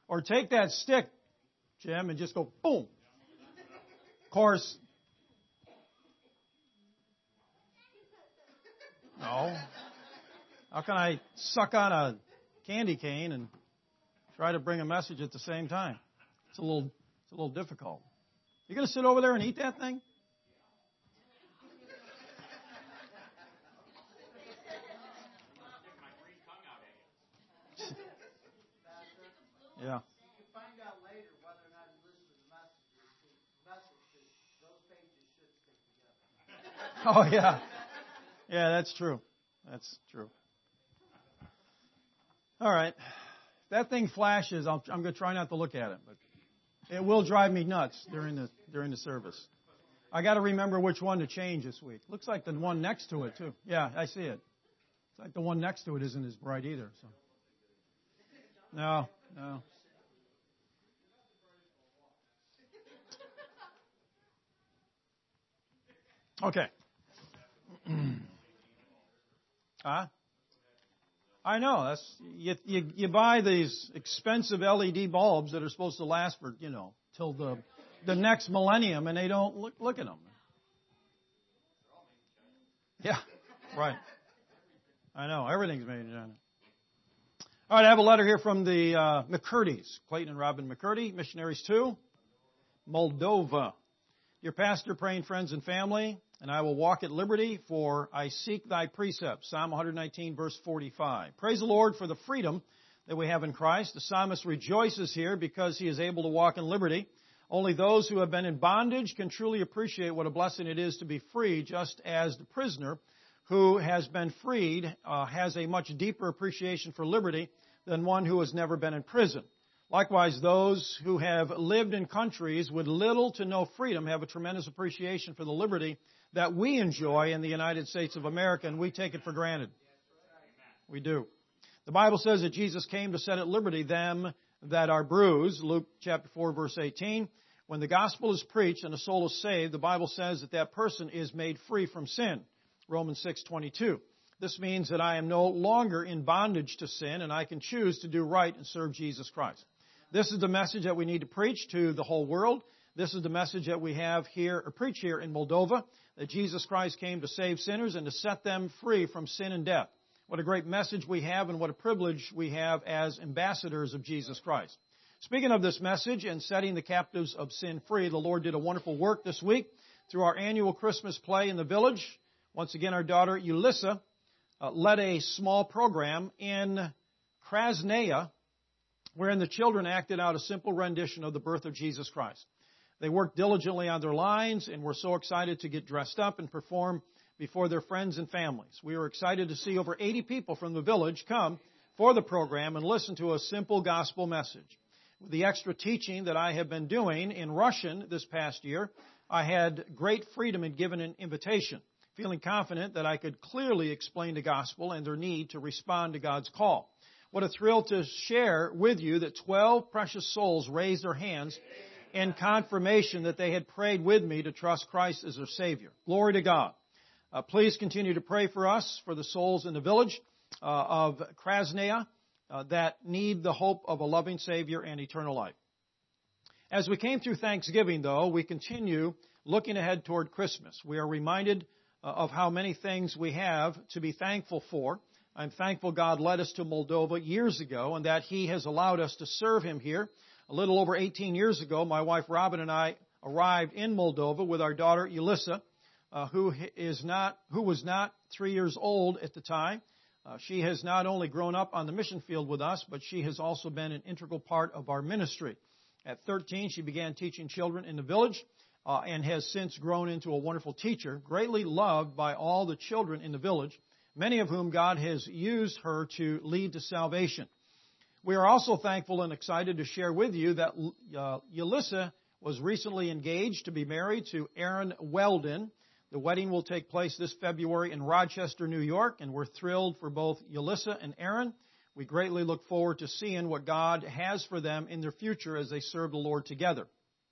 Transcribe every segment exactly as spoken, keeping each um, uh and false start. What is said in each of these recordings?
Or take that stick, Jim, and just go boom. Of course, no. How can I suck on a candy cane and try to bring a message at the same time? It's a little, it's a little difficult. You going to sit over there and eat that thing? Yeah. Oh, yeah. Yeah, that's true. That's true. All right. If that thing flashes, I'll, I'm going to try not to look at it, but it will drive me nuts during the during the service. I got to remember which one to change this week. Looks like the one next to it, too. Yeah, I see it. It's like the one next to it isn't as bright either. So. No, no. Okay. Huh? I know. That's you, you. You buy these expensive L E D bulbs that are supposed to last for you know till the the next millennium, and they don't look look at them. Yeah, right. I know everything's made in China. All right, I have a letter here from the uh, McCurdy's, Clayton and Robin McCurdy, missionaries to Moldova. Your pastor, praying friends and family, and I will walk at liberty, for I seek thy precepts. Psalm one nineteen, verse forty-five. Praise the Lord for the freedom that we have in Christ. The psalmist rejoices here because he is able to walk in liberty. Only those who have been in bondage can truly appreciate what a blessing it is to be free, just as the prisoner who has been freed uh, has a much deeper appreciation for liberty than one who has never been in prison. Likewise, those who have lived in countries with little to no freedom have a tremendous appreciation for the liberty that we enjoy in the United States of America, and we take it for granted. We do. The Bible says that Jesus came to set at liberty them that are bruised. Luke chapter four, verse eighteen. When the gospel is preached and a soul is saved, the Bible says that that person is made free from sin. Romans six twenty-two. This means that I am no longer in bondage to sin, and I can choose to do right and serve Jesus Christ. This is the message that we need to preach to the whole world. This is the message that we have here, or preach here in Moldova, that Jesus Christ came to save sinners and to set them free from sin and death. What a great message we have, and what a privilege we have as ambassadors of Jesus Christ. Speaking of this message and setting the captives of sin free, the Lord did a wonderful work this week through our annual Christmas play in the village. Once again, our daughter Yulissa uh, led a small program in Krasnaya, wherein the children acted out a simple rendition of the birth of Jesus Christ. They worked diligently on their lines and were so excited to get dressed up and perform before their friends and families. We were excited to see over eighty people from the village come for the program and listen to a simple gospel message. With the extra teaching that I have been doing in Russian this past year, I had great freedom in giving an invitation, feeling confident that I could clearly explain the gospel and their need to respond to God's call. What a thrill to share with you that twelve precious souls raised their hands in confirmation that they had prayed with me to trust Christ as their Savior. Glory to God. Uh, please continue to pray for us, for the souls in the village uh, of Krasnaya uh, that need the hope of a loving Savior and eternal life. As we came through Thanksgiving, though, we continue looking ahead toward Christmas. We are reminded uh, of how many things we have to be thankful for. I'm thankful God led us to Moldova years ago and that He has allowed us to serve Him here. A little over eighteen years ago, my wife Robin and I arrived in Moldova with our daughter Yulissa, uh, who is not, who was not three years old at the time. Uh, she has not only grown up on the mission field with us, but she has also been an integral part of our ministry. At thirteen, she began teaching children in the village uh, and has since grown into a wonderful teacher, greatly loved by all the children in the village, many of whom God has used her to lead to salvation. We are also thankful and excited to share with you that uh, Yulissa was recently engaged to be married to Aaron Weldon. The wedding will take place this February in Rochester, New York, and we're thrilled for both Yulissa and Aaron. We greatly look forward to seeing what God has for them in their future as they serve the Lord together.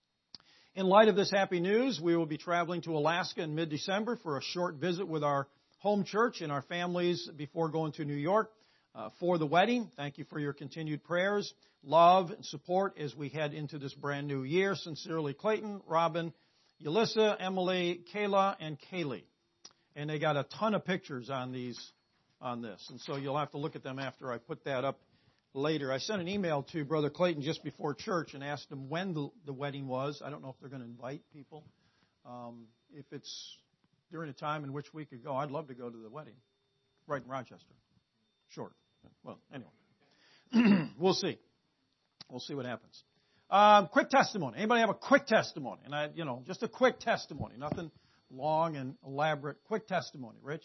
In light of this happy news, we will be traveling to Alaska in mid-December for a short visit with our home church and our families before going to New York uh, for the wedding. Thank you for your continued prayers, love, and support as we head into this brand new year. Sincerely, Clayton, Robin, Yulissa, Emily, Kayla, and Kaylee. And they got a ton of pictures on these, on this. And so you'll have to look at them after I put that up later. I sent an email to Brother Clayton just before church and asked him when the, the wedding was. I don't know if they're going to invite people. Um, if it's during a time in which we could go, I'd love to go to the wedding. Right in Rochester. Short. Well, anyway. We'll see. We'll see what happens. Um, quick testimony. Anybody have a quick testimony? And I, you know, just a quick testimony. Nothing long and elaborate. Quick testimony. Rich?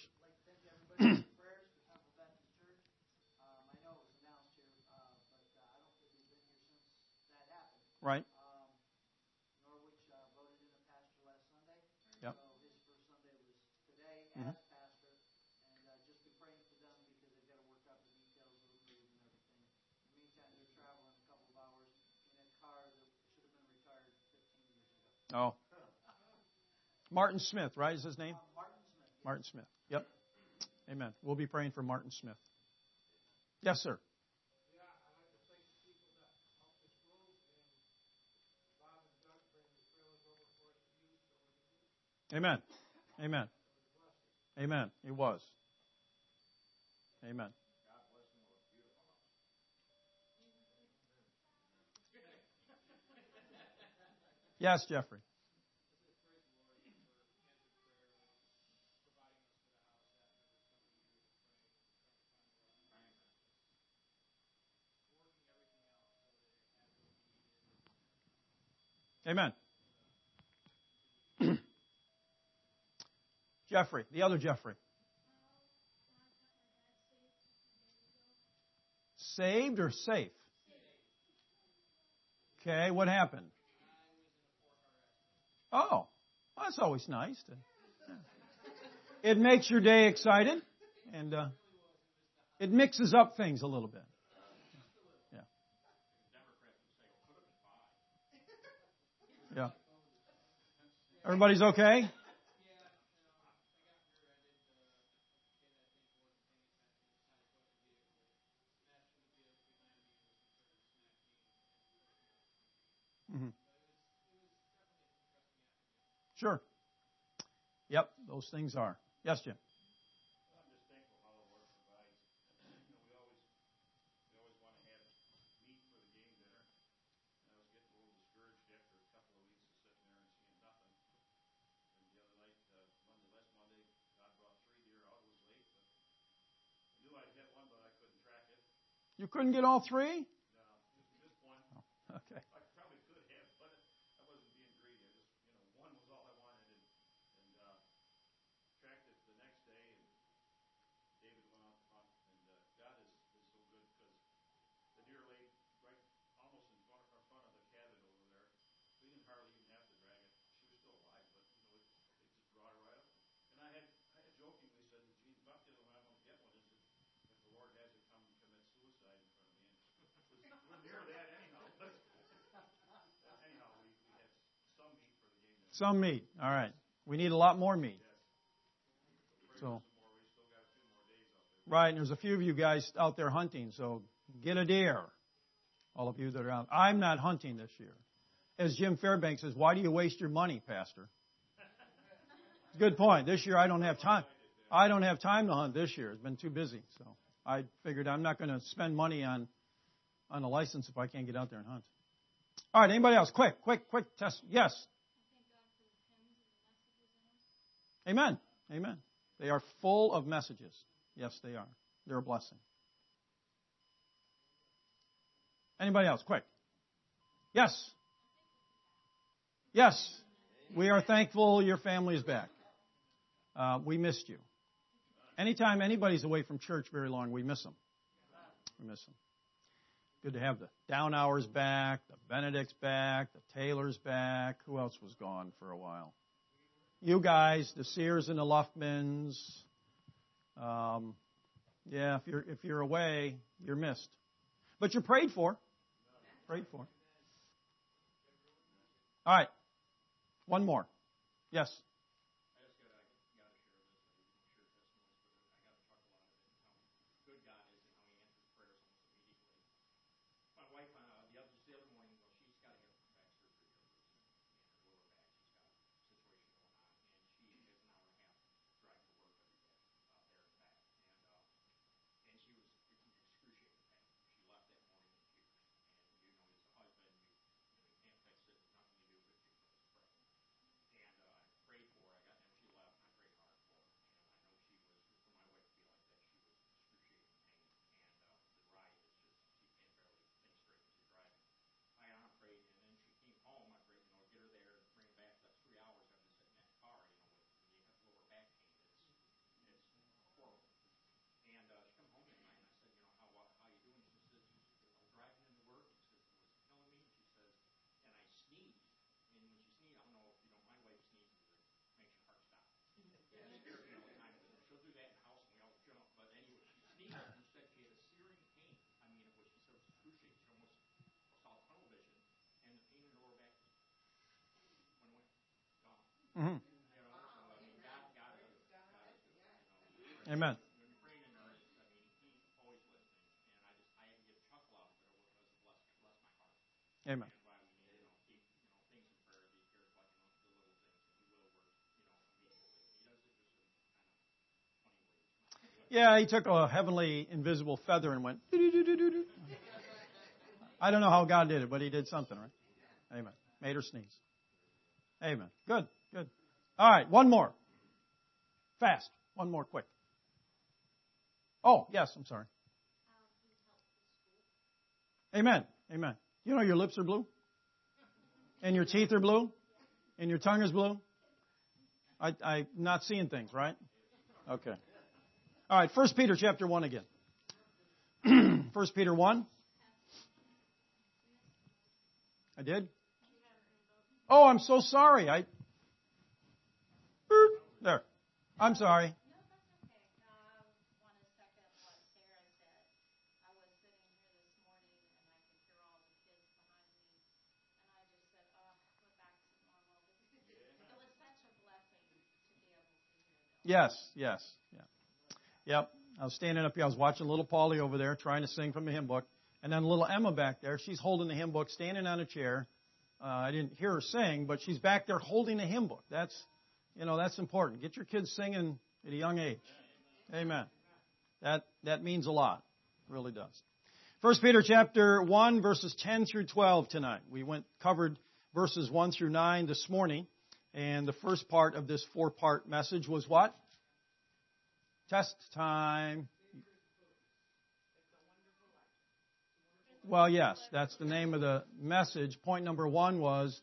Right. Um, Norwich uh, voted in a pastor last Sunday. Yep. So his first Sunday was today Mm-hmm. as pastor. And uh, just been praying for them because they've got to work out the details of the move and everything. In the meantime, they're traveling a couple of hours in a car that should have been retired fifteen years ago. Oh. Martin Smith, right, is his name? Uh, Martin Smith. Martin Smith. Yep. Amen. We'll be praying for Martin Smith. Yes, sir. Amen. Amen. Amen. It was. Amen. Yes, Jeffrey. Amen. Jeffrey, the other Jeffrey. Saved or safe? Okay, what happened? Oh, well, that's always nice. To, yeah. It makes your day excited, and uh, it mixes up things a little bit. Yeah. Yeah. Everybody's okay? Mm-hmm. Sure. Yep, those things are. Yes, Jim. I'm just thankful how the Lord provides. You know, we always we always want to have meat for the game dinner. And I was getting a little discouraged after a couple of weeks of sitting there and seeing nothing. And the other night, uh, Monday, last Monday, God brought three deer out. It was late, but I knew I'd get one, but I couldn't track it. You couldn't get all three? No, just, just one. Oh, okay. I probably could have, but I wasn't being greedy. I just, you know, one was all I wanted, and and uh, tracked it the next day. And David went out to hunt, and uh, God is, is so good because the deer laid right almost in front, in front of the cabin over there. We didn't hardly even have to drag it. She was still alive, but you know, it, it just brought her right up. And I had I had jokingly said, "Gene, about the only one I want to get one is if, if the Lord has it come commit suicide in front of me." And it was, we're near that anyhow. But anyhow, we, we had some meat for the game dinner. Some meat. All right. We need a lot more meat. Yes. So, Some more. We still got a few more days out there. right, and there's a few of you guys out there hunting, so get a deer. All of you that are out. I'm not hunting this year. As Jim Fairbanks says, why do you waste your money, Pastor? Good point. This year I don't have time. I don't have time to hunt this year. It's been too busy. So I figured I'm not going to spend money on, on a license if I can't get out there and hunt. All right, anybody else? Quick, quick, quick test. Yes. Amen. Amen. They are full of messages. Yes, they are. They're a blessing. Anybody else? Quick. Yes. Yes. We are thankful your family is back. Uh, we missed you. Anytime anybody's away from church very long, we miss them. We miss them. Good to have the Down Hours back, the Benedict's back, the Taylor's back. Who else was gone for a while? You guys, the Sears and the Luffmans. Um, yeah, if you're if you're away, you're missed. But you're prayed for. Prayed for. All right. One more. Yes. Amen. When Brandon, uh, I mean, he's always listening, and I just, I had to give Chuck love, but it was bless, bless my heart. Amen. And why we need, you know, keep, you know, things in prayer. He cares about, you know, the little things, and he will work, you know, immediately. He does it just in kind of funny ways. Yeah, he took a heavenly invisible feather and went. doo-doo-doo-doo-doo. I don't know how God did it, but he did something, right? Amen. Made her sneeze. Amen. Good, good. All right, one more. Fast. One more, quick. Oh, yes, I'm sorry. Amen. Amen. You know your lips are blue? And your teeth are blue? And your tongue is blue? I, I'm not seeing things, right? Okay. All right, First Peter chapter one again. First Peter one. I did? Oh, I'm so sorry. I There. I'm sorry. No, that's okay. Uh, I want to second what Sarah said. I was sitting here this morning and I could hear all the kids behind me, and I just said, "Oh, we're back to normal." It was such a blessing to be able to hear them. Yes, yes, yeah. Yep. I was standing up here. I was watching little Polly over there trying to sing from the hymn book. And then little Emma back there, she's holding the hymn book, standing on a chair. Uh, I didn't hear her sing, but she's back there holding a hymn book. That's, you know, that's important. Get your kids singing at a young age. Amen. That that means a lot. It really does. First Peter chapter one, verses ten through twelve tonight. We went covered verses one through nine this morning. And the first part of this four-part message was what? Test time. Well, yes, that's the name of the message. Point number one was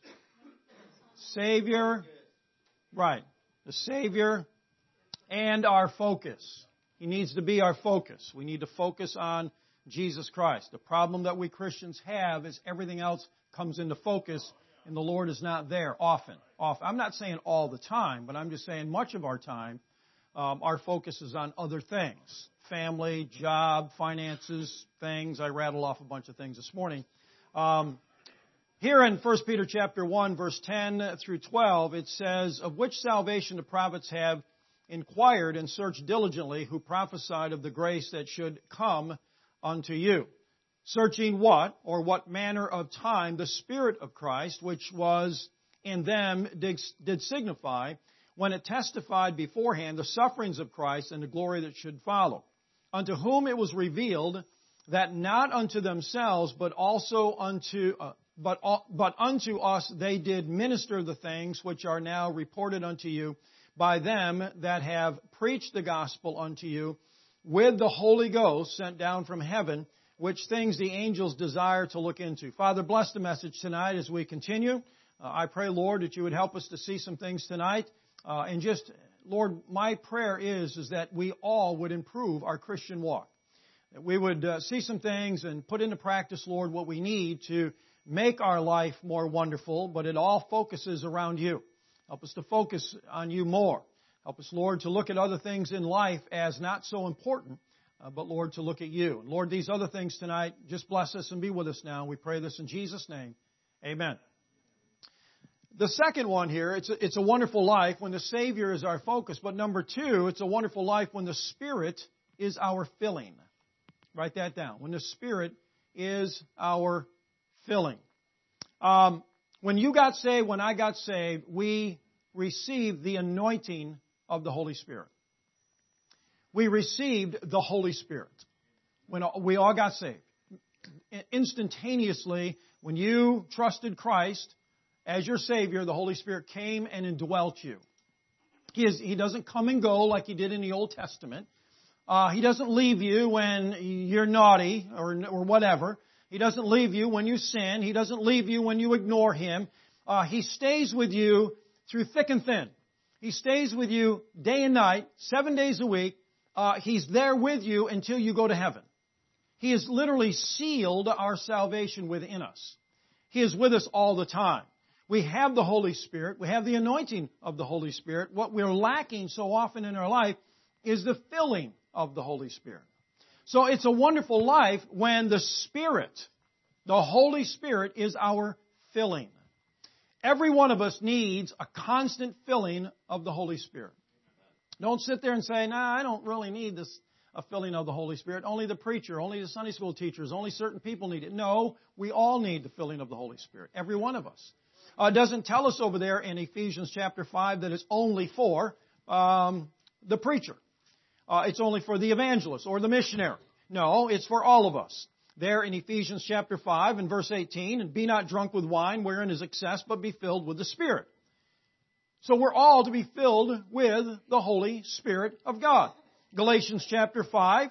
Savior. Right. The Savior and our focus. He needs to be our focus. We need to focus on Jesus Christ. The problem that we Christians have is everything else comes into focus and the Lord is not there often. Often. I'm not saying all the time, but I'm just saying much of our time, um, our focus is on other things. Family, job, finances, things. I rattled off a bunch of things this morning. Um, here in First Peter chapter one, verse ten through twelve, it says, "Of which salvation the prophets have inquired and searched diligently, who prophesied of the grace that should come unto you. Searching what, or what manner of time the Spirit of Christ, which was in them, did, did signify, when it testified beforehand the sufferings of Christ and the glory that should follow. Unto whom it was revealed that not unto themselves, but also unto, uh, but, uh, but unto us they did minister the things which are now reported unto you by them that have preached the gospel unto you with the Holy Ghost sent down from heaven, which things the angels desire to look into." Father, bless the message tonight as we continue. Uh, I pray, Lord, that you would help us to see some things tonight. Uh, and just, Lord, my prayer is, is that we all would improve our Christian walk. That we would uh, see some things and put into practice, Lord, what we need to make our life more wonderful, but it all focuses around you. Help us to focus on you more. Help us, Lord, to look at other things in life as not so important, uh, but, Lord, to look at you. And Lord, these other things tonight, just bless us and be with us now. We pray this in Jesus' name. Amen. The second one here, it's a, it's a wonderful life when the Savior is our focus. But number two, it's a wonderful life when the Spirit is our filling. Write that down. When the Spirit is our filling. Um, when you got saved, when I got saved, we received the anointing of the Holy Spirit. We received the Holy Spirit when we all got saved. Instantaneously, when you trusted Christ as your Savior, the Holy Spirit came and indwelt you. He, is, he doesn't come and go like He did in the Old Testament. Uh, he doesn't leave you when you're naughty or, or whatever. He doesn't leave you when you sin. He doesn't leave you when you ignore Him. Uh, he stays with you through thick and thin. He stays with you day and night, seven days a week. Uh, he's there with you until you go to heaven. He has literally sealed our salvation within us. He is with us all the time. We have the Holy Spirit. We have the anointing of the Holy Spirit. What we're lacking so often in our life is the filling of the Holy Spirit. So it's a wonderful life when the Spirit, the Holy Spirit, is our filling. Every one of us needs a constant filling of the Holy Spirit. Don't sit there and say, nah, I don't really need this a filling of the Holy Spirit. Only the preacher, only the Sunday school teachers, only certain people need it. No, we all need the filling of the Holy Spirit. Every one of us. Uh, it doesn't tell us over there in Ephesians chapter five that it's only for um, the preacher. Uh, it's only for the evangelist or the missionary. No, it's for all of us. There in Ephesians chapter five and verse eighteen, and be not drunk with wine wherein is excess, but be filled with the Spirit. So we're all to be filled with the Holy Spirit of God. Galatians chapter five.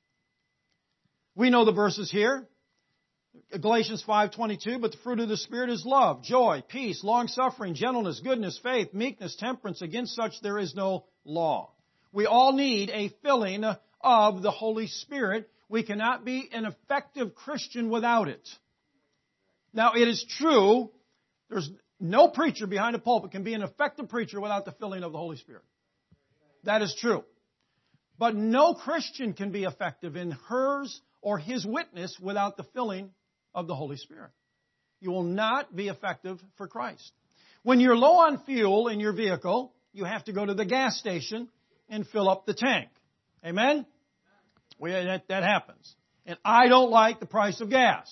We know the verses here. Galatians five twenty-two, but the fruit of the Spirit is love, joy, peace, long-suffering, gentleness, goodness, faith, meekness, temperance. Against such there is no law. We all need a filling of the Holy Spirit. We cannot be an effective Christian without it. Now, it is true, there's no preacher behind a pulpit can be an effective preacher without the filling of the Holy Spirit. That is true. But no Christian can be effective in hers or his witness without the filling of the Holy Spirit. You will not be effective for Christ. When you're low on fuel in your vehicle, you have to go to the gas station and fill up the tank. Amen? We, that, that happens. And I don't like the price of gas.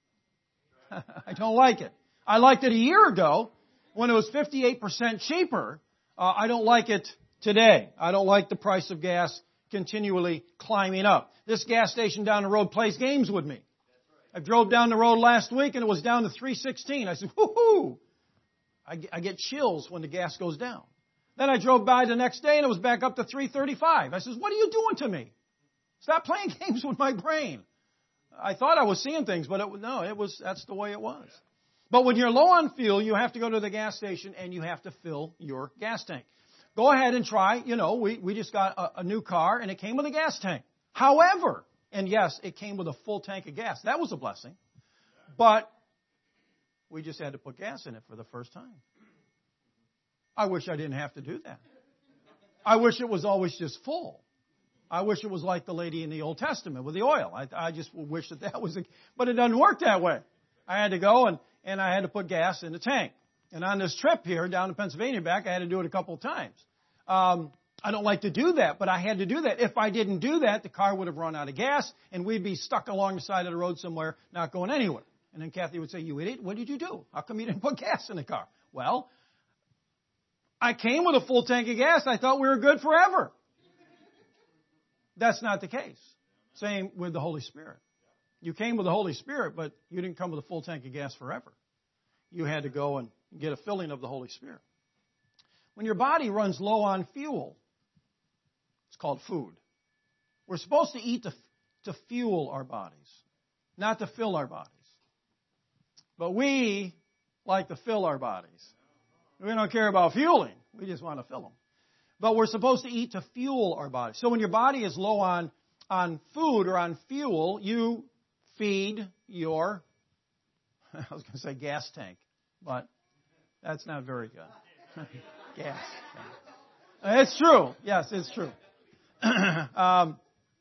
I don't like it. I liked it a year ago when it was fifty-eight percent cheaper. Uh, I don't like it today. I don't like the price of gas continually climbing up. This gas station down the road plays games with me. I drove down the road last week and it was down to three sixteen. I said, whoo-hoo! I, I get chills when the gas goes down. Then I drove by the next day and it was back up to three thirty-five. I said, what are you doing to me? Stop playing games with my brain. I thought I was seeing things, but it, no, it was, that's the way it was. But when you're low on fuel, you have to go to the gas station and you have to fill your gas tank. Go ahead and try, you know, we, we just got a, a new car and it came with a gas tank. However, and yes, it came with a full tank of gas. That was a blessing. But we just had to put gas in it for the first time. I wish I didn't have to do that. I wish it was always just full. I wish it was like the lady in the Old Testament with the oil. I, I just wish that that was, a, but it doesn't work that way. I had to go and, and I had to put gas in the tank. And on this trip here down to Pennsylvania back, I had to do it a couple of times. Um, I don't like to do that, but I had to do that. If I didn't do that, the car would have run out of gas and we'd be stuck along the side of the road somewhere, not going anywhere. And then Kathy would say, you idiot, what did you do? How come you didn't put gas in the car? Well, I came with a full tank of gas. I thought we were good forever. That's not the case. Same with the Holy Spirit. You came with the Holy Spirit, but you didn't come with a full tank of gas forever. You had to go and get a filling of the Holy Spirit. When your body runs low on fuel, it's called food. We're supposed to eat to, to fuel our bodies, not to fill our bodies. But we like to fill our bodies. We don't care about fueling. We just want to fill them. But we're supposed to eat to fuel our bodies. So when your body is low on, on food or on fuel, you feed your, I was going to say gas tank, but that's not very good. Gas. It's true. Yes, it's true. um,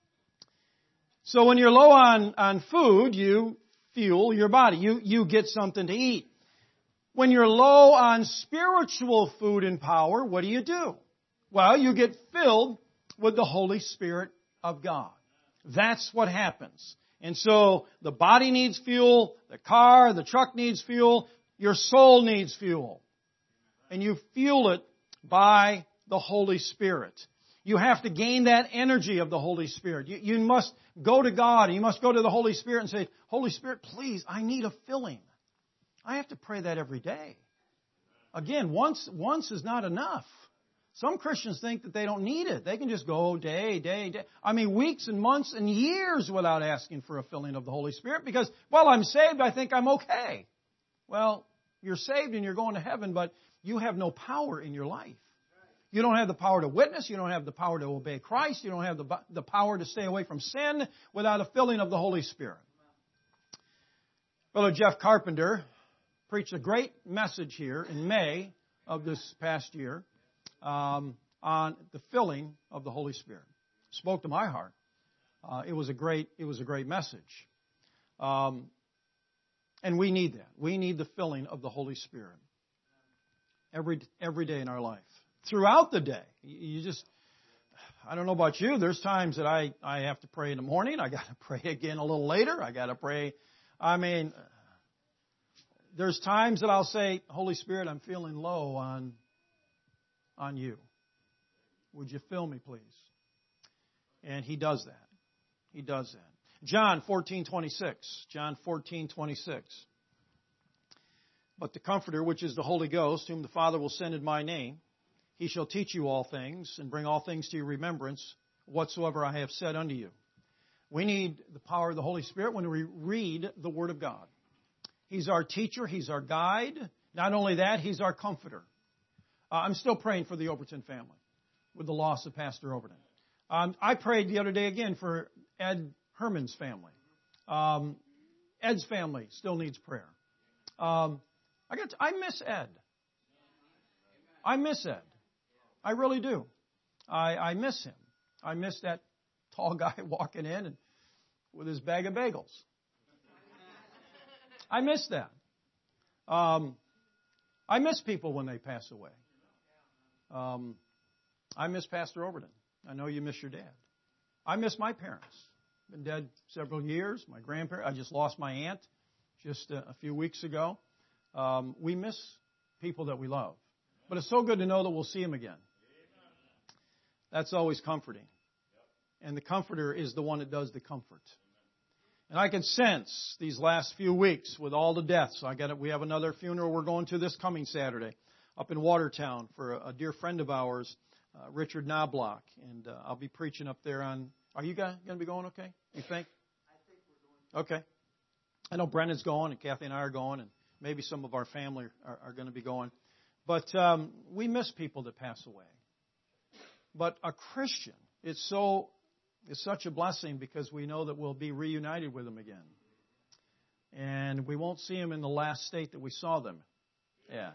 so when you're low on, on food, you fuel your body. You, you get something to eat. When you're low on spiritual food and power, what do you do? Well, you get filled with the Holy Spirit of God. That's what happens. And so the body needs fuel, the car, the truck needs fuel, your soul needs fuel. And you fuel it by the Holy Spirit. You have to gain that energy of the Holy Spirit. You, you must go to God and you must go to the Holy Spirit and say, Holy Spirit, please, I need a filling. I have to pray that every day. Again, once, once is not enough. Some Christians think that they don't need it. They can just go day, day, day. I mean, weeks and months and years without asking for a filling of the Holy Spirit because, well, I'm saved. I think I'm okay. Well, you're saved and you're going to heaven, but you have no power in your life. You don't have the power to witness. You don't have the power to obey Christ. You don't have the, the power to stay away from sin without a filling of the Holy Spirit. Brother Jeff Carpenter preached a great message here in May of this past year. Um, on the filling of the Holy Spirit. Spoke to my heart. Uh, it was a great, it was a great message. Um, and we need that. We need the filling of the Holy Spirit every every day in our life. Throughout the day, you just I don't know about you. There's times that I, I have to pray in the morning. I got to pray again a little later. I got to pray. I mean, there's times that I'll say, Holy Spirit, I'm feeling low on, on you. Would you fill me, please? And He does that. He does that. John fourteen twenty-six. John fourteen twenty-six. But the Comforter, which is the Holy Ghost, whom the Father will send in my name, He shall teach you all things and bring all things to your remembrance, whatsoever I have said unto you. We need the power of the Holy Spirit when we read the Word of God. He's our teacher. He's our guide. Not only that, He's our comforter. Uh, I'm still praying for the Overton family with the loss of Pastor Overton. Um, I prayed the other day again for Ed Herman's family. Um, Ed's family still needs prayer. Um, I got. To, I miss Ed. I miss Ed. I really do. I, I miss him. I miss that tall guy walking in and with his bag of bagels. I miss that. Um, I miss people when they pass away. Um, I miss Pastor Overton. I know you miss your dad. I miss my parents. Been dead several years. My grandparents. I just lost my aunt just a, a few weeks ago. Um, we miss people that we love. But it's so good to know that we'll see them again. That's always comforting. And the Comforter is the one that does the comfort. And I can sense these last few weeks with all the deaths. I got it. We have another funeral we're going to this coming Saturday up in Watertown for a, a dear friend of ours, uh, Richard Knobloch. And uh, I'll be preaching up there on... Are you guys going to be going okay? You think? I think we're going. Okay. I know Brendan's going and Kathy and I are going and maybe some of our family are, are going to be going. But um, we miss people that pass away. But a Christian, it's so... It's such a blessing because we know that we'll be reunited with them again. And we won't see them in the last state that we saw them. Yes.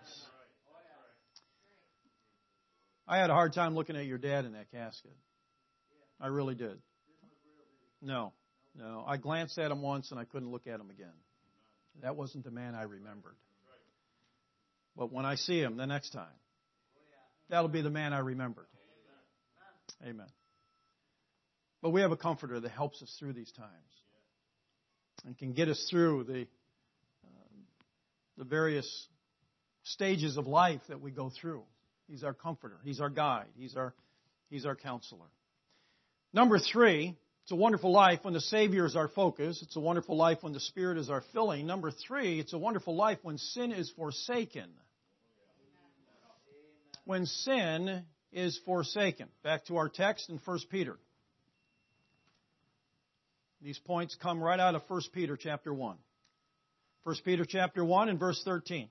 I had a hard time looking at your dad in that casket. I really did. No, no. I glanced at him once and I couldn't look at him again. That wasn't the man I remembered. But when I see him the next time, that'll be the man I remembered. Amen. But we have a comforter that helps us through these times and can get us through the uh, the various stages of life that we go through. He's our comforter. He's our guide. He's our He's our counselor. Number three, it's a wonderful life when the Savior is our focus. It's a wonderful life when the Spirit is our filling. Number three, it's a wonderful life when sin is forsaken. When sin is forsaken. Back to our text in First Peter. These points come right out of First Peter chapter one. First Peter chapter one and verse thirteen.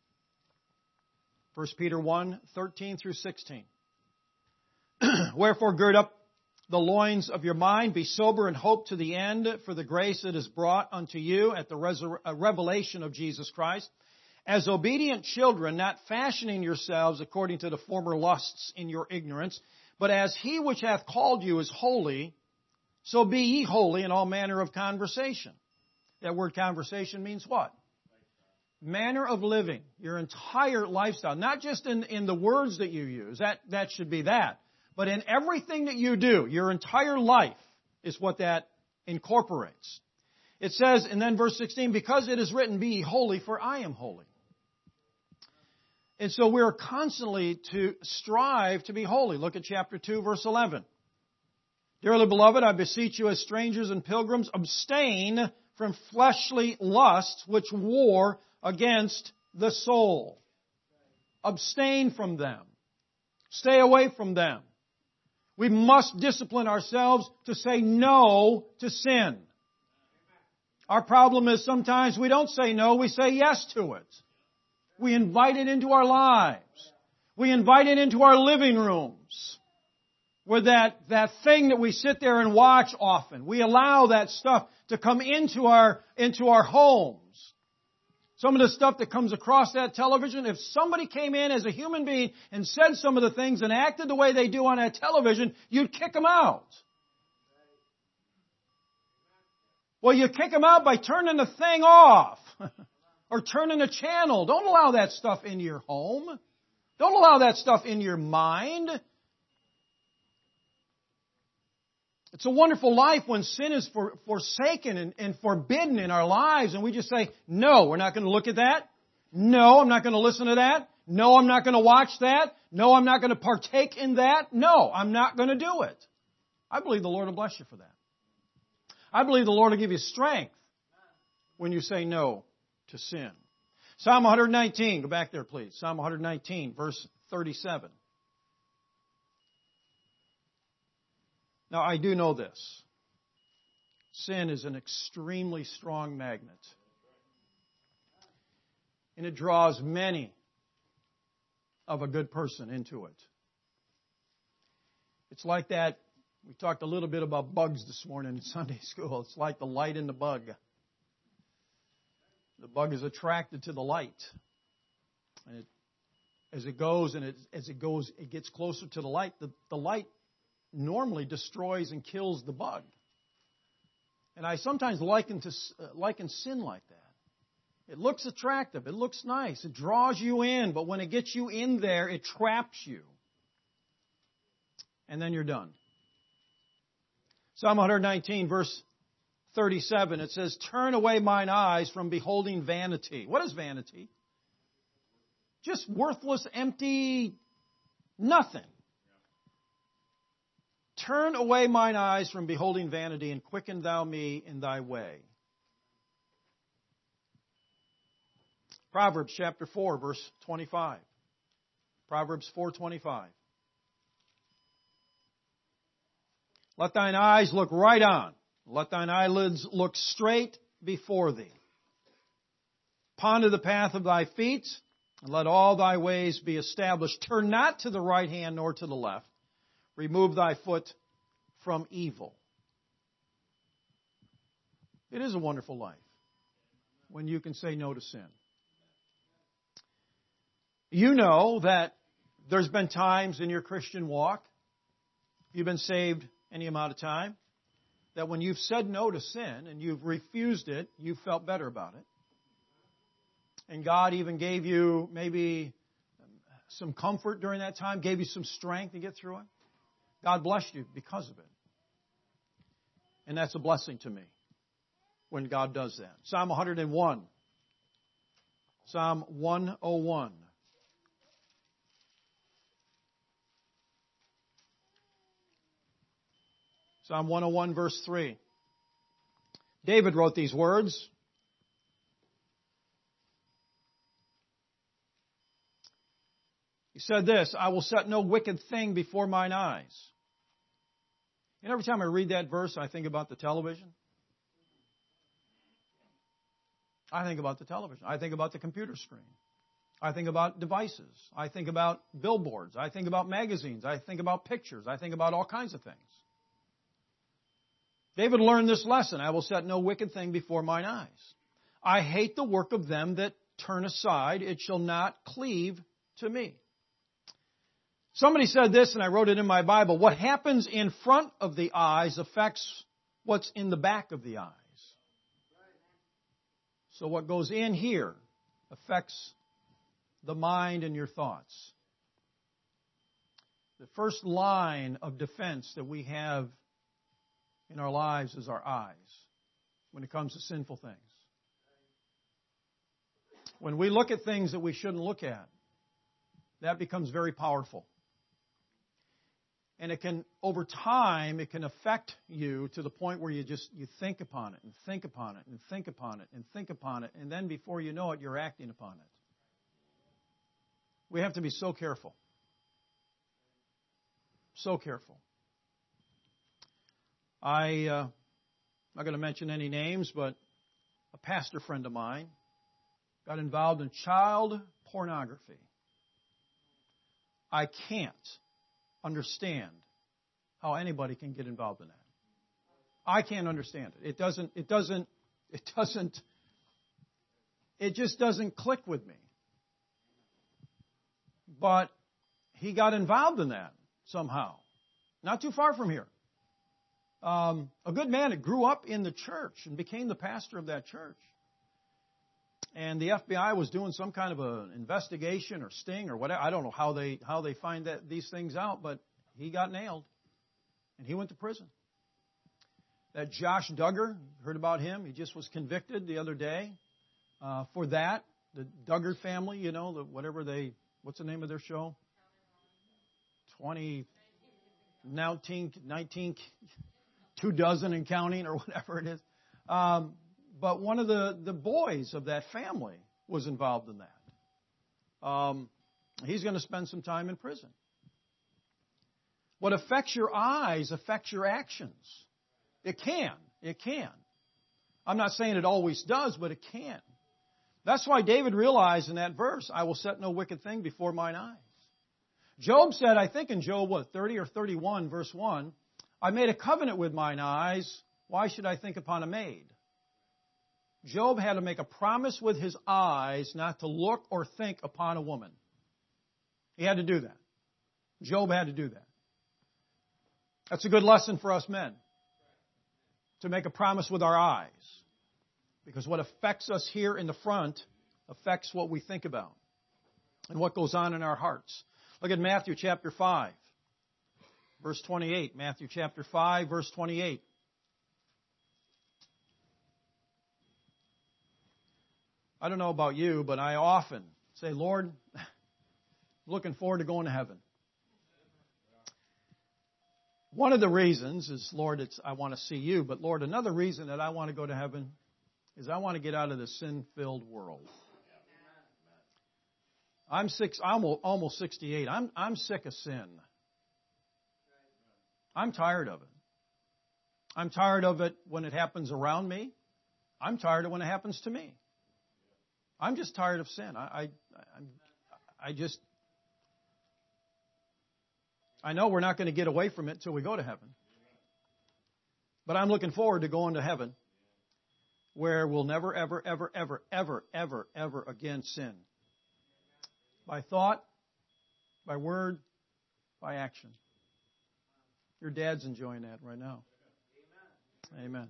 First Peter one, thirteen through sixteen. Wherefore gird up the loins of your mind, be sober and hope to the end for the grace that is brought unto you at the resur- uh, revelation of Jesus Christ. As obedient children, not fashioning yourselves according to the former lusts in your ignorance, but as He which hath called you is holy, so be ye holy in all manner of conversation. That word conversation means what? Manner of living. Your entire lifestyle. Not just in, in the words that you use. That, that should be that. But in everything that you do, your entire life is what that incorporates. It says, and then verse sixteen, because it is written, be ye holy, for I am holy. And so we're constantly to strive to be holy. Look at chapter two, verse eleven. Dearly beloved, I beseech you as strangers and pilgrims, abstain from fleshly lusts which war against the soul. Abstain from them. Stay away from them. We must discipline ourselves to say no to sin. Our problem is sometimes we don't say no, we say yes to it. We invite it into our lives. We invite it into our living rooms. With that, that thing that we sit there and watch often. We allow that stuff to come into our, into our homes. Some of the stuff that comes across that television, if somebody came in as a human being and said some of the things and acted the way they do on that television, you'd kick them out. Well, you kick them out by turning the thing off or turning the channel. Don't allow that stuff into your home. Don't allow that stuff in your mind. It's a wonderful life when sin is for, forsaken and, and forbidden in our lives, and we just say, no, we're not going to look at that. No, I'm not going to listen to that. No, I'm not going to watch that. No, I'm not going to partake in that. No, I'm not going to do it. I believe the Lord will bless you for that. I believe the Lord will give you strength when you say no to sin. Psalm one nineteen, go back there please. Psalm one nineteen, verse thirty-seven. Now, I do know this. Sin is an extremely strong magnet. And it draws many of a good person into it. It's like that, we talked a little bit about bugs this morning in Sunday school. It's like the light in the bug. The bug is attracted to the light. And it, as it goes and it, as it goes, it gets closer to the light, the, the light normally destroys and kills the bug. And I sometimes liken, to, uh, liken sin like that. It looks attractive. It looks nice. It draws you in. But when it gets you in there, it traps you. And then you're done. Psalm one nineteen, verse thirty-seven, it says, turn away mine eyes from beholding vanity. What is vanity? Just worthless, empty, nothing. Turn away mine eyes from beholding vanity, and quicken thou me in thy way. Proverbs chapter four, verse twenty-five. Proverbs four twenty-five. Let thine eyes look right on. Let thine eyelids look straight before thee. Ponder the path of thy feet, and let all thy ways be established. Turn not to the right hand nor to the left. Remove thy foot from evil. It is a wonderful life when you can say no to sin. You know that there's been times in your Christian walk, you've been saved any amount of time, that when you've said no to sin and you've refused it, you felt better about it. And God even gave you maybe some comfort during that time, gave you some strength to get through it. God blessed you because of it. And that's a blessing to me when God does that. Psalm one oh one. Psalm one oh one. Psalm one oh one, verse three. David wrote these words. He said this, I will set no wicked thing before mine eyes. And every time I read that verse, I think about the television. I think about the television. I think about the computer screen. I think about devices. I think about billboards. I think about magazines. I think about pictures. I think about all kinds of things. David learned this lesson. I will set no wicked thing before mine eyes. I hate the work of them that turn aside. It shall not cleave to me. Somebody said this, and I wrote it in my Bible. What happens in front of the eyes affects what's in the back of the eyes. So what goes in here affects the mind and your thoughts. The first line of defense that we have in our lives is our eyes when it comes to sinful things. When we look at things that we shouldn't look at, that becomes very powerful. And it can, over time, it can affect you to the point where you just, you think upon it and think upon it and think upon it and think upon it. And then before you know it, you're acting upon it. We have to be so careful. So careful. I, uh, I'm not going to mention any names, but a pastor friend of mine got involved in child pornography. I can't understand how anybody can get involved in that. I can't understand it. It doesn't, it doesn't, it doesn't, it just doesn't click with me. But he got involved in that somehow. Not too far from here. Um, a good man that grew up in the church and became the pastor of that church. And the F B I was doing some kind of an investigation or sting or whatever. I don't know how they how they find that these things out, but he got nailed, and he went to prison. that Josh Duggar, heard about him? He just was convicted the other day uh, for that. The Duggar family, you know, the, whatever they, what's the name of their show? twenty, nineteen, nineteen, two dozen and counting, or whatever it is. Um, but one of the, the boys of that family was involved in that. Um, he's going to spend some time in prison. What affects your eyes affects your actions. It can. It can. I'm not saying it always does, but it can. That's why David realized in that verse, I will set no wicked thing before mine eyes. Job said, I think in Job, what, thirty or thirty-one, verse one, I made a covenant with mine eyes. Why should I think upon a maid? Job had to make a promise with his eyes not to look or think upon a woman. He had to do that. Job had to do that. That's a good lesson for us men. To make a promise with our eyes. Because what affects us here in the front affects what we think about. And what goes on in our hearts. Look at Matthew chapter five. Verse twenty-eight. Matthew chapter five, verse twenty-eight. I don't know about you, but I often say, Lord, I'm looking forward to going to heaven. One of the reasons is, Lord, it's, I want to see you. But, Lord, another reason that I want to go to heaven is I want to get out of this sin-filled world. I'm six. I'm almost sixty-eight. I'm I'm sick of sin. I'm tired of it. I'm tired of it when it happens around me. I'm tired of when it happens to me. I'm just tired of sin. I I I'm, I just I know we're not going to get away from it until we go to heaven. But I'm looking forward to going to heaven, where we'll never, ever, ever, ever, ever, ever, ever again sin. By thought, by word, by action. Your dad's enjoying that right now. Amen. Amen.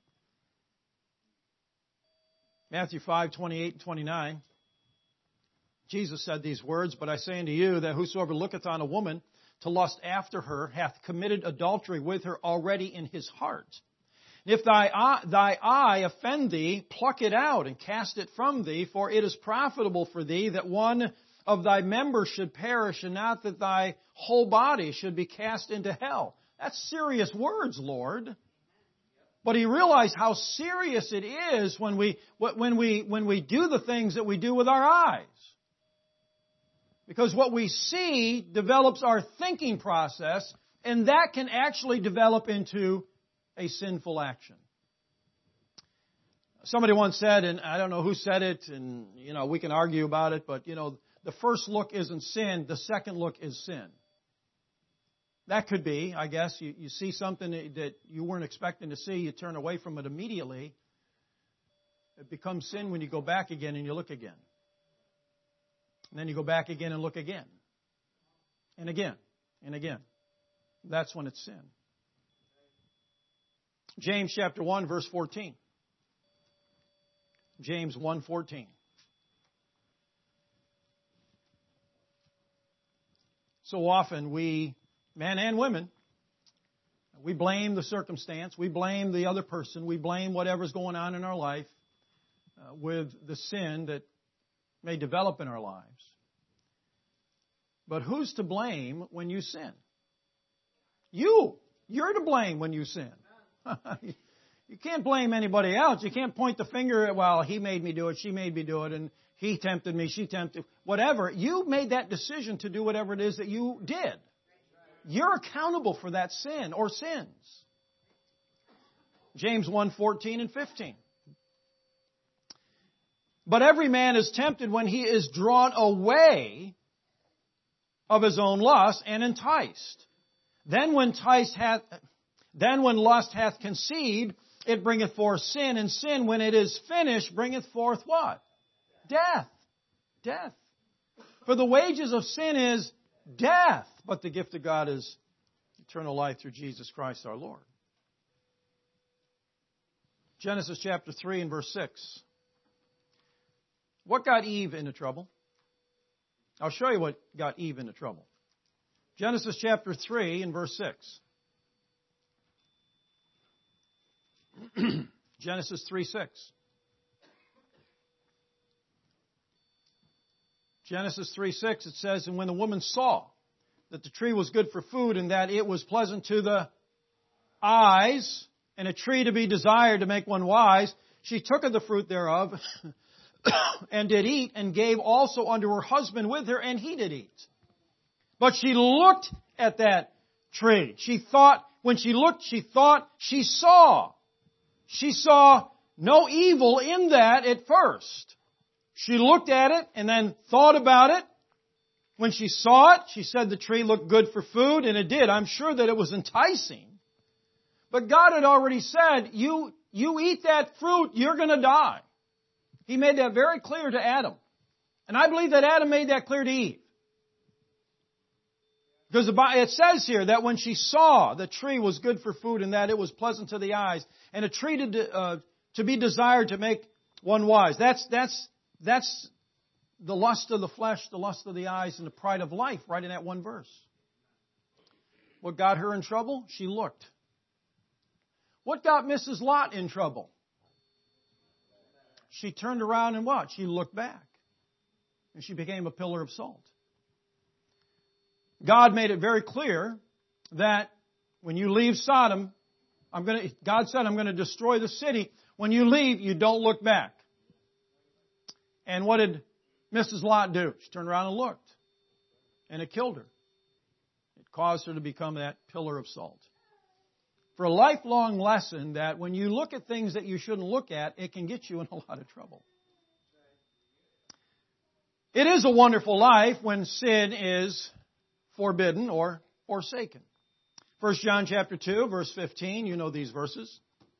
Matthew five, twenty-eight and twenty-nine. Jesus said these words, but I say unto you that whosoever looketh on a woman to lust after her hath committed adultery with her already in his heart. And if thy eye, thy eye offend thee, pluck it out and cast it from thee, for it is profitable for thee that one of thy members should perish, and not that thy whole body should be cast into hell. That's serious words, Lord. But he realized how serious it is when we, when we, when we do the things that we do with our eyes. Because what we see develops our thinking process, and that can actually develop into a sinful action. Somebody once said, and I don't know who said it, and you know we can argue about it, but you know the first look isn't sin, the second look is sin. That could be, I guess, you, you see something that you weren't expecting to see, you turn away from it immediately. It becomes sin when you go back again and you look again. And then you go back again and look again. And again. And again. That's when it's sin. James chapter one, verse fourteen. James one fourteen. So often we, men and women, we blame the circumstance, we blame the other person, we blame whatever's going on in our life uh, with the sin that may develop in our lives. But who's to blame when you sin? You. You're to blame when you sin. You can't blame anybody else. You can't point the finger at, well, he made me do it, she made me do it, and he tempted me, she tempted, whatever. You made that decision to do whatever it is that you did. You're accountable for that sin or sins. James one fourteen and fifteen. But every man is tempted when he is drawn away of his own lust and enticed. Then when enticed hath, then when lust hath conceived, it bringeth forth sin, and sin, when it is finished, bringeth forth what? Death. Death. For the wages of sin is death, but the gift of God is eternal life through Jesus Christ our Lord. Genesis chapter three and verse six. What got Eve into trouble? I'll show you what got Eve into trouble. Genesis chapter three and verse six. Genesis three six. Genesis three six, it says, and when the woman saw that the tree was good for food and that it was pleasant to the eyes and a tree to be desired to make one wise, she took of the fruit thereof and did eat and gave also unto her husband with her, and he did eat. But she looked at that tree. She thought, when she looked, she thought she saw. She saw no evil in that at first. She looked at it and then thought about it. When she saw it, she said the tree looked good for food, and it did. I'm sure that it was enticing. But God had already said, you, you eat that fruit, you're going to die. He made that very clear to Adam. And I believe that Adam made that clear to Eve. Because it says here that when she saw the tree was good for food and that it was pleasant to the eyes, and a tree to, uh, to be desired to make one wise. That's, that's, that's the lust of the flesh, the lust of the eyes, and the pride of life, right in that one verse. What got her in trouble? She looked. What got Missus Lot in trouble? She turned around and what? She looked back. And she became a pillar of salt. God made it very clear that when you leave Sodom, I'm going to, God said, I'm going to destroy the city. When you leave, you don't look back. And what did Missus Lot do? She turned around and looked. And it killed her. It caused her to become that pillar of salt. For a lifelong lesson that when you look at things that you shouldn't look at, it can get you in a lot of trouble. It is a wonderful life when sin is forbidden or forsaken. First John chapter two, verse fifteen, you know these verses.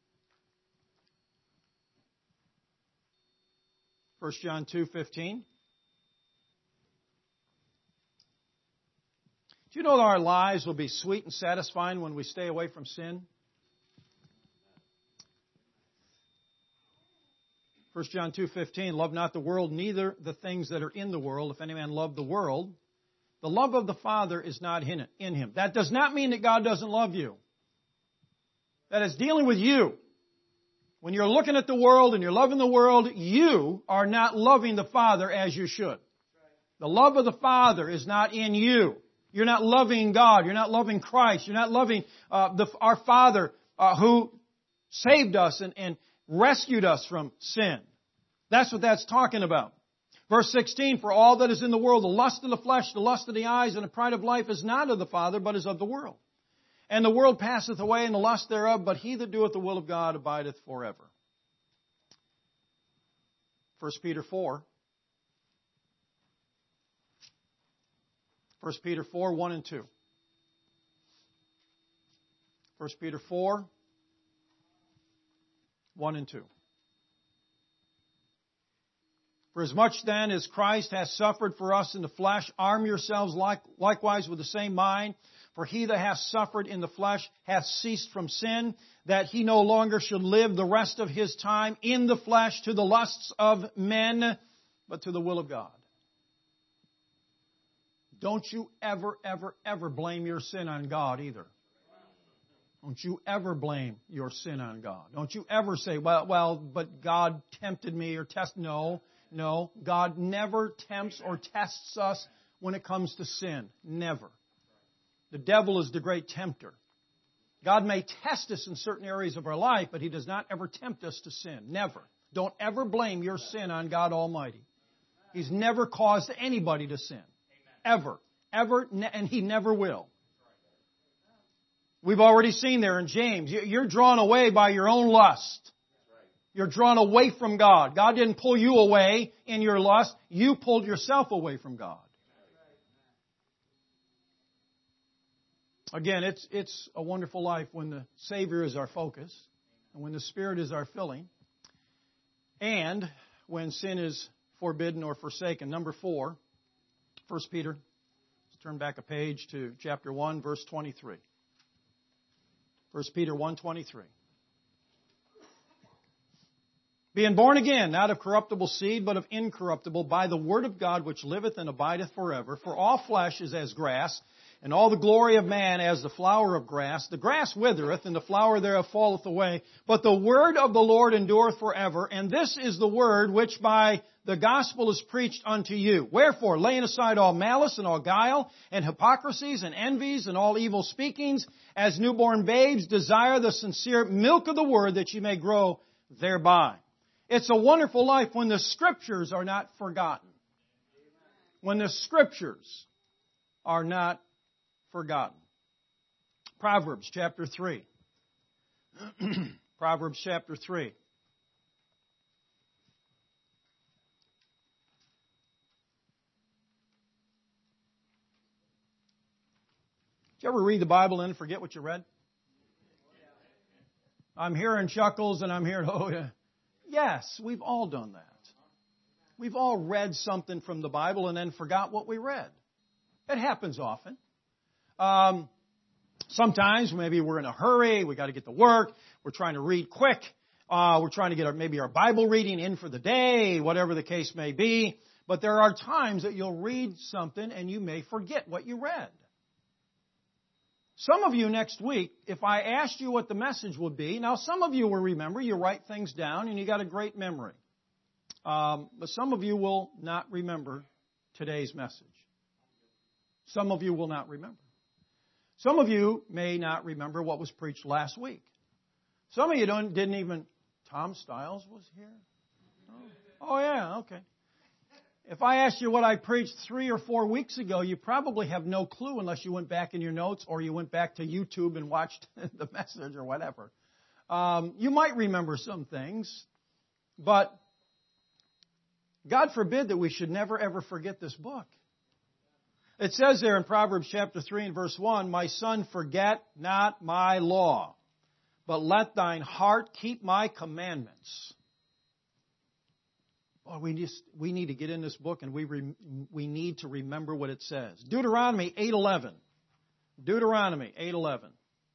First John two fifteen. Do you know that our lives will be sweet and satisfying when we stay away from sin? First John two fifteen, love not the world, neither the things that are in the world. If any man love the world, the love of the Father is not in him. That does not mean that God doesn't love you. That is dealing with you. When you're looking at the world and you're loving the world, you are not loving the Father as you should. The love of the Father is not in you. You're not loving God. You're not loving Christ. You're not loving uh, the, our Father uh, who saved us and, and rescued us from sin. That's what that's talking about. Verse sixteen, for all that is in the world, the lust of the flesh, the lust of the eyes, and the pride of life is not of the Father, but is of the world. And the world passeth away, and the lust thereof, but he that doeth the will of God abideth forever. First Peter four. First Peter four, one and two. First Peter four, one and two. For as much then as Christ hath suffered for us in the flesh, arm yourselves like, likewise with the same mind. For he that hath suffered in the flesh hath ceased from sin, that he no longer should live the rest of his time in the flesh to the lusts of men, but to the will of God. Don't you ever, ever, ever blame your sin on God either. Don't you ever blame your sin on God. Don't you ever say, well, well, but God tempted me or test. No, no. God never tempts or tests us when it comes to sin. Never. The devil is the great tempter. God may test us in certain areas of our life, but He does not ever tempt us to sin. Never. Don't ever blame your sin on God Almighty. He's never caused anybody to sin. Ever. Ever. And He never will. We've already seen there in James, you're drawn away by your own lust. You're drawn away from God. God didn't pull you away in your lust. You pulled yourself away from God. Again, it's, it's a wonderful life when the Savior is our focus and when the Spirit is our filling and when sin is forbidden or forsaken. Number four, First Peter. Let's turn back a page to chapter one, verse twenty-three. First Peter one twenty-three. Being born again, not of corruptible seed, but of incorruptible, by the word of God which liveth and abideth forever. For all flesh is as grass, And all the glory of man as the flower of grass. The grass withereth, and the flower thereof falleth away. But the word of the Lord endureth forever. And this is the word which by the gospel is preached unto you. Wherefore, laying aside all malice and all guile, and hypocrisies and envies and all evil speakings, as newborn babes, desire the sincere milk of the word, that ye may grow thereby. It's a wonderful life when the Scriptures are not forgotten. When the Scriptures are not forgotten. Proverbs chapter three. Proverbs chapter three. Did you ever read the Bible and forget what you read? I'm hearing chuckles and I'm hearing, oh yeah. Yes, we've all done that. We've all read something from the Bible and then forgot what we read. It happens often. Um, sometimes maybe we're in a hurry. We got to get to work. We're trying to read quick. Uh, we're trying to get our, maybe our Bible reading in for the day, whatever the case may be. But there are times that you'll read something and you may forget what you read. Some of you next week, if I asked you what the message would be, now some of you will remember, you write things down and you got a great memory. Um, but some of you will not remember today's message. Some of you will not remember. Some of you may not remember what was preached last week. Some of you don't, didn't even... Tom Stiles was here? Oh, oh yeah, okay. If I asked you what I preached three or four weeks ago, you probably have no clue unless you went back in your notes or you went back to YouTube and watched the message or whatever. Um, you might remember some things, but God forbid that we should never ever forget this book. It says there in Proverbs chapter three and verse one, my son, forget not my law, but let thine heart keep my commandments. Boy, we just we need to get in this book and we re, we need to remember what it says. Deuteronomy eight eleven. Deuteronomy eight eleven.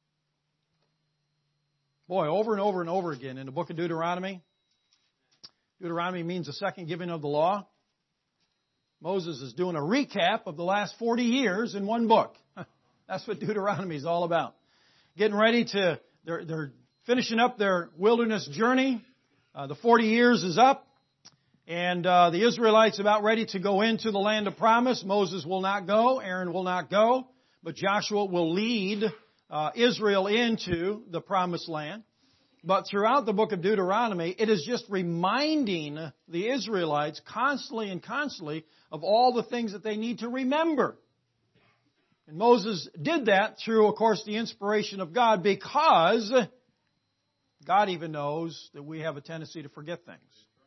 Boy, over and over and over again in the book of Deuteronomy. Deuteronomy means the second giving of the law. Moses is doing a recap of the last forty years in one book. That's what Deuteronomy is all about. Getting ready to, they're, they're finishing up their wilderness journey. Uh, the forty years is up. And uh, the Israelites about ready to go into the land of promise. Moses will not go. Aaron will not go. But Joshua will lead uh, Israel into the promised land. But throughout the book of Deuteronomy, it is just reminding the Israelites constantly and constantly of all the things that they need to remember. And Moses did that through, of course, the inspiration of God, because God even knows that we have a tendency to forget things.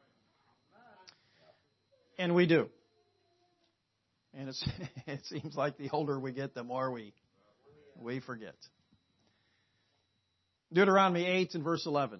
And we do. And it's, it seems like the older we get, the more we we forget. Deuteronomy eight and verse eleven.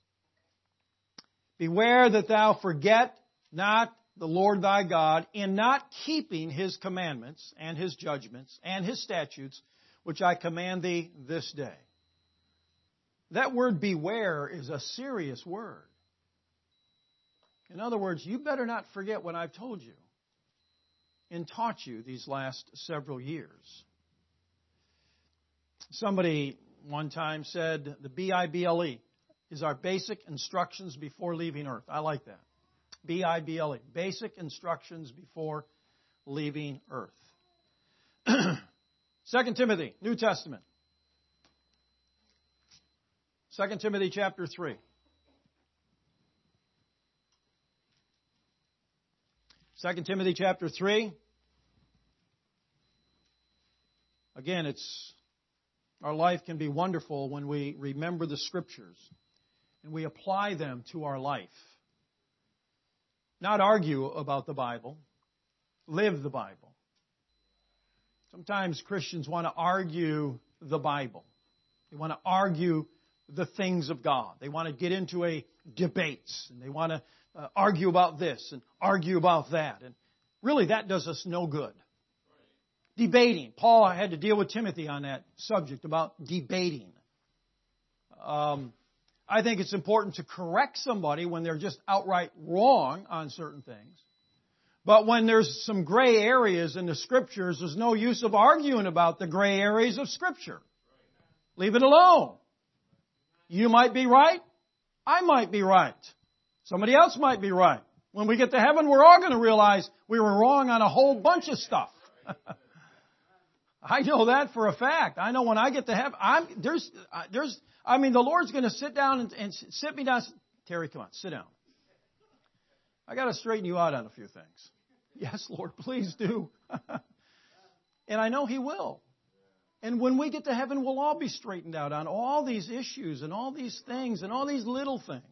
Beware that thou forget not the Lord thy God in not keeping His commandments and His judgments and His statutes, which I command thee this day. That word beware is a serious word. In other words, you better not forget what I've told you and taught you these last several years. Somebody one time said the B I B L E is our basic instructions before leaving earth. I like that. B I B L E, basic instructions before leaving earth. Second Timothy, New Testament. Second Timothy chapter three. Second Timothy chapter three. Again, it's our life can be wonderful when we remember the Scriptures and we apply them to our life. Not argue about the Bible, live the Bible. Sometimes Christians want to argue the Bible. They want to argue the things of God. They want to get into a debate, and they want to uh, argue about this and argue about that. And really, that does us no good. Debating. Paul had to deal with Timothy on that subject about debating. Um, I think it's important to correct somebody when they're just outright wrong on certain things. But when there's some gray areas in the Scriptures, there's no use of arguing about the gray areas of Scripture. Leave it alone. You might be right. I might be right. Somebody else might be right. When we get to heaven, we're all going to realize we were wrong on a whole bunch of stuff. I know that for a fact. I know when I get to heaven, I'm, there's, uh, there's, I mean, the Lord's going to sit down and, and sit me down. Terry, come on, sit down. I got to straighten you out on a few things. Yes, Lord, please do. And I know He will. And when we get to heaven, we'll all be straightened out on all these issues and all these things and all these little things.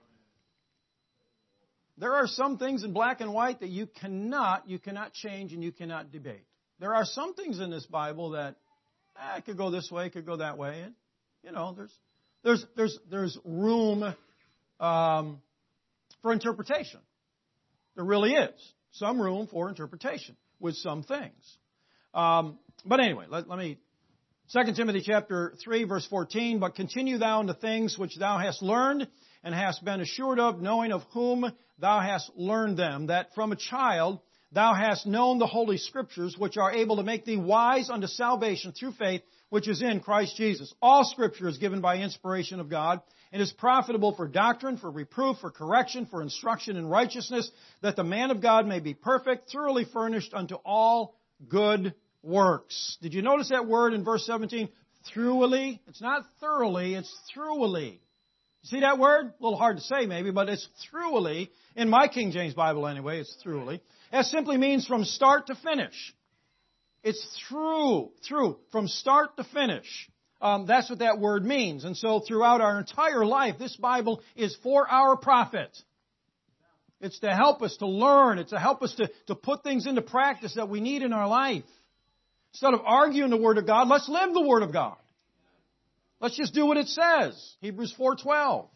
There are some things in black and white that you cannot, you cannot change and you cannot debate. There are some things in this Bible that eh, it could go this way, it could go that way. And, you know, there's there's there's there's room um, for interpretation. There really is some room for interpretation with some things. Um, but anyway, let, let me. Second Timothy chapter three, verse fourteen. But continue thou in the things which thou hast learned and hast been assured of, knowing of whom thou hast learned them, that from a child thou hast known the Holy Scriptures, which are able to make thee wise unto salvation through faith, which is in Christ Jesus. All Scripture is given by inspiration of God, and is profitable for doctrine, for reproof, for correction, for instruction in righteousness, that the man of God may be perfect, thoroughly furnished unto all good works. Did you notice that word in verse seventeen? Throughly. It's not thoroughly, it's throughly. See that word? A little hard to say maybe, but it's throughly. In my King James Bible anyway, it's throughly. That simply means from start to finish. It's through, through, from start to finish. Um, that's what that word means. And so throughout our entire life, this Bible is for our profit. It's to help us to learn. It's to help us to, to put things into practice that we need in our life. Instead of arguing the Word of God, let's live the Word of God. Let's just do what it says. Hebrews four twelve.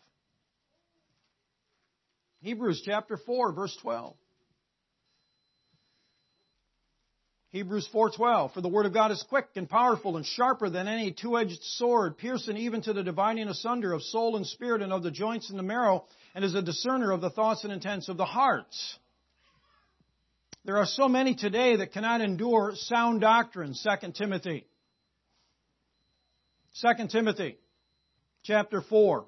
Hebrews chapter four, verse twelve. Hebrews four twelve. For the Word of God is quick and powerful and sharper than any two-edged sword, piercing even to the dividing asunder of soul and spirit and of the joints and the marrow, and is a discerner of the thoughts and intents of the heart. There are so many today that cannot endure sound doctrine. Second Timothy. Second Timothy chapter four.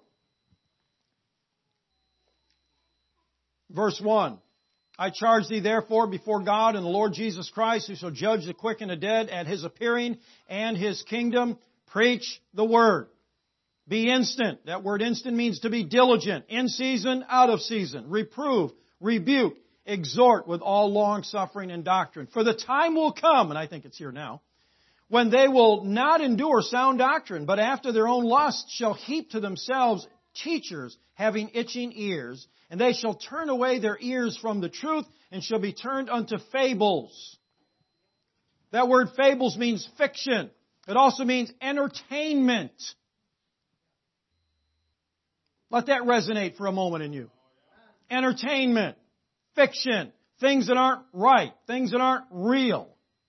Verse one. I charge thee therefore before God and the Lord Jesus Christ, who shall judge the quick and the dead at His appearing and His kingdom, preach the word. Be instant. That word instant means to be diligent. In season, out of season. Reprove, rebuke, exhort with all long suffering and doctrine. For the time will come, and I think it's here now, when they will not endure sound doctrine, but after their own lust shall heap to themselves teachers having itching ears, and they shall turn away their ears from the truth and shall be turned unto fables. That word fables means fiction. It also means entertainment. Let that resonate for a moment in you. Entertainment, fiction, things that aren't right, things that aren't real.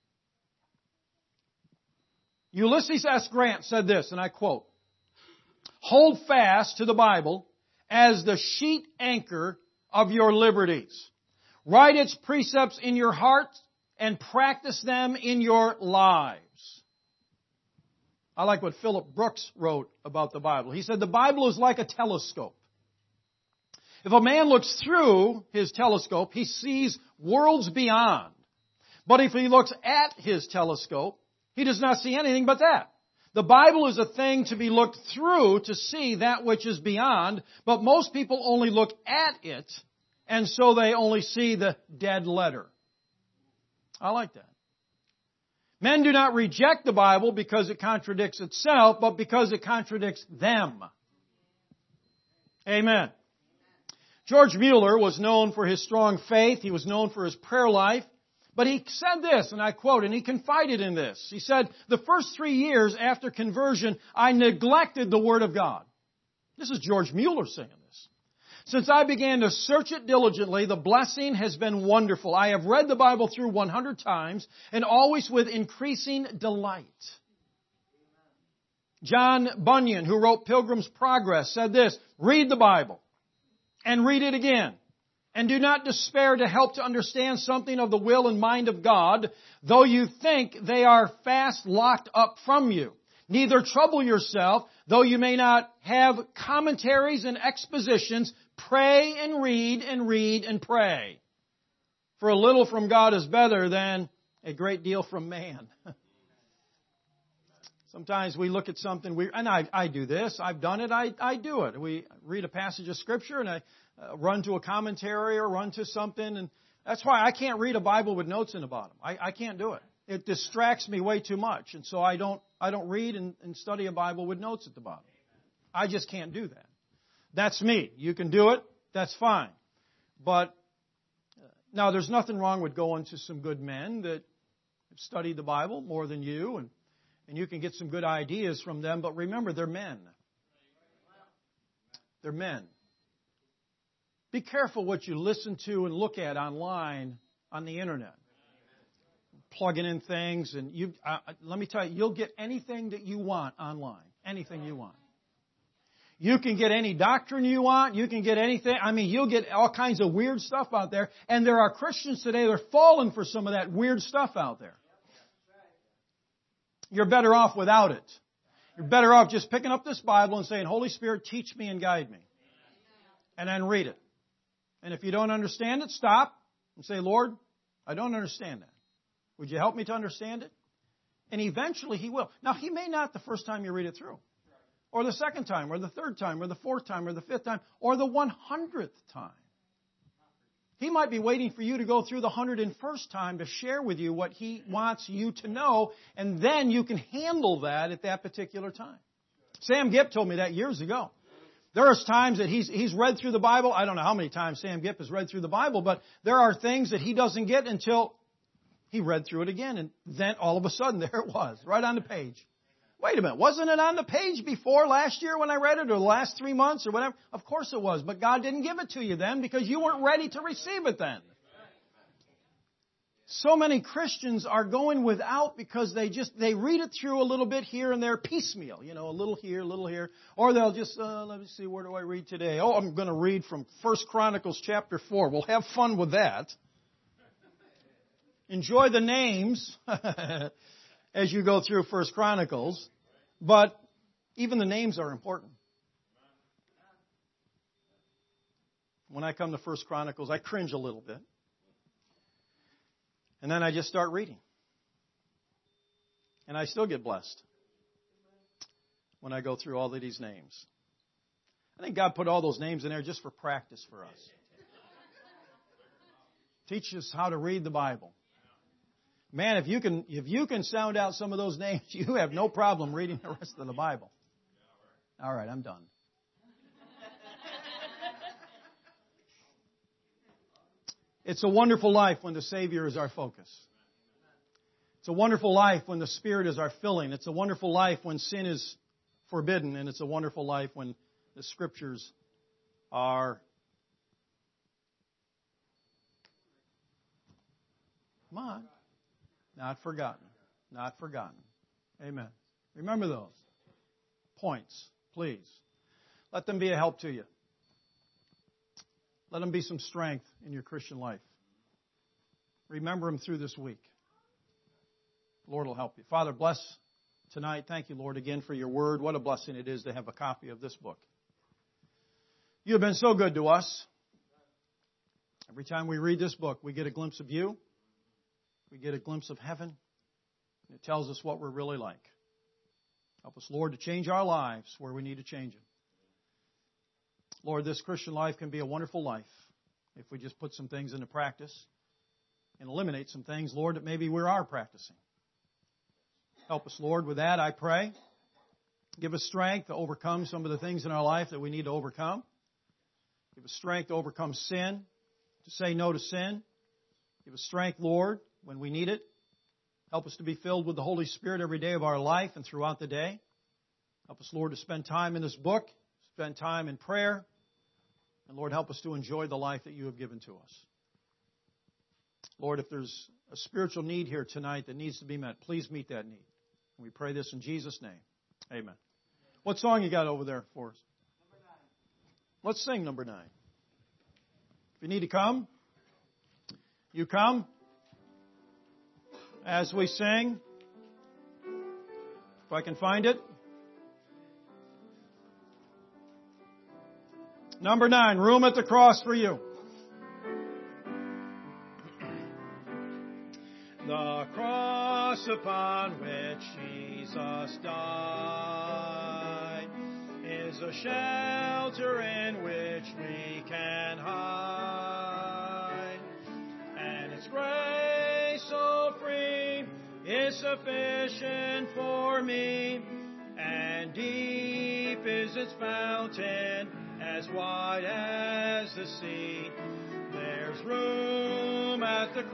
Ulysses S. Grant said this, and I quote, "Hold fast to the Bible as the sheet anchor of your liberties. Write its precepts in your heart and practice them in your lives." I like what Philip Brooks wrote about the Bible. He said, the Bible is like a telescope. If a man looks through his telescope, he sees worlds beyond. But if he looks at his telescope, he does not see anything but that. The Bible is a thing to be looked through to see that which is beyond, but most people only look at it, and so they only see the dead letter. I like that. Men do not reject the Bible because it contradicts itself, but because it contradicts them. Amen. George Mueller was known for his strong faith. He was known for his prayer life. But he said this, and I quote, and he confided in this. He said, the first three years after conversion, I neglected the Word of God. This is George Mueller saying this. Since I began to search it diligently, the blessing has been wonderful. I have read the Bible through one hundred times, and always with increasing delight. John Bunyan, who wrote Pilgrim's Progress, said this, read the Bible, and read it again, And do not despair to help to understand something of the will and mind of God, though you think they are fast locked up from you. Neither trouble yourself, though you may not have commentaries and expositions. Pray and read and read and pray. For a little from God is better than a great deal from man. Sometimes we look at something, we, and I, I do this, I've done it, I, I do it. We read a passage of Scripture and I uh, run to a commentary or run to something, and that's why I can't read a Bible with notes in the bottom. I, I can't do it. It distracts me way too much, and so I don't I don't read and, and study a Bible with notes at the bottom. I just can't do that. That's me. You can do it, that's fine. But uh, now there's nothing wrong with going to some good men that have studied the Bible more than you, and And you can get some good ideas from them, but remember, they're men. They're men. Be careful what you listen to and look at online on the internet. Plugging in things, and you. Uh, let me tell you, you'll get anything that you want online. Anything you want. You can get any doctrine you want. You can get anything. I mean, you'll get all kinds of weird stuff out there. And there are Christians today that are falling for some of that weird stuff out there. You're better off without it. You're better off just picking up this Bible and saying, Holy Spirit, teach me and guide me. And then read it. And if you don't understand it, stop and say, Lord, I don't understand that. Would you help me to understand it? And eventually He will. Now, He may not the first time you read it through. Or the second time, or the third time, or the fourth time, or the fifth time, or the one hundredth time. He might be waiting for you to go through the one hundred first time to share with you what He wants you to know, and then you can handle that at that particular time. Sam Gipp told me that years ago. There are times that he's, he's read through the Bible. I don't know how many times Sam Gipp has read through the Bible, but there are things that he doesn't get until he read through it again, and then all of a sudden there it was, right on the page. Wait a minute, wasn't it on the page before last year when I read it, or the last three months, or whatever? Of course it was, but God didn't give it to you then because you weren't ready to receive it then. So many Christians are going without because they just, they read it through a little bit here and there, piecemeal, you know, a little here, a little here. Or they'll just, uh, let me see, where do I read today? Oh, I'm going to read from First Chronicles chapter four. Well, have fun with that. Enjoy the names as you go through First Chronicles. But even the names are important. When I come to First Chronicles, I cringe a little bit. And then I just start reading. And I still get blessed when I go through all of these names. I think God put all those names in there just for practice for us. Teach us how to read the Bible. Man, if you can if you can sound out some of those names, you have no problem reading the rest of the Bible. All right, I'm done. It's a wonderful life when the Savior is our focus. It's a wonderful life when the Spirit is our filling. It's a wonderful life when sin is forbidden. And it's a wonderful life when the Scriptures are... Come on. Not forgotten. Not forgotten. Amen. Remember those points, please. Let them be a help to you. Let them be some strength in your Christian life. Remember them through this week. Lord will help you. Father, bless tonight. Thank you, Lord, again for your word. What a blessing it is to have a copy of this book. You have been so good to us. Every time we read this book, we get a glimpse of you. We get a glimpse of heaven. It tells us what we're really like. Help us, Lord, to change our lives where we need to change them. Lord, this Christian life can be a wonderful life if we just put some things into practice and eliminate some things, Lord, that maybe we are practicing. Help us, Lord, with that, I pray. Give us strength to overcome some of the things in our life that we need to overcome. Give us strength to overcome sin, to say no to sin. Give us strength, Lord, when we need it. Help us to be filled with the Holy Spirit every day of our life and throughout the day. Help us, Lord, to spend time in this book, spend time in prayer. And, Lord, help us to enjoy the life that you have given to us. Lord, if there's a spiritual need here tonight that needs to be met, please meet that need. And we pray this in Jesus' name. Amen. What song you got over there for us? Number nine. Let's sing number nine. If you need to come, you come as we sing. If I can find it. Number nine, room at the cross for you. The cross upon which Jesus died is a shelter in which we can hide. And its grace so free is sufficient for me, and deep is its fountain, as wide as the sea. There's room at the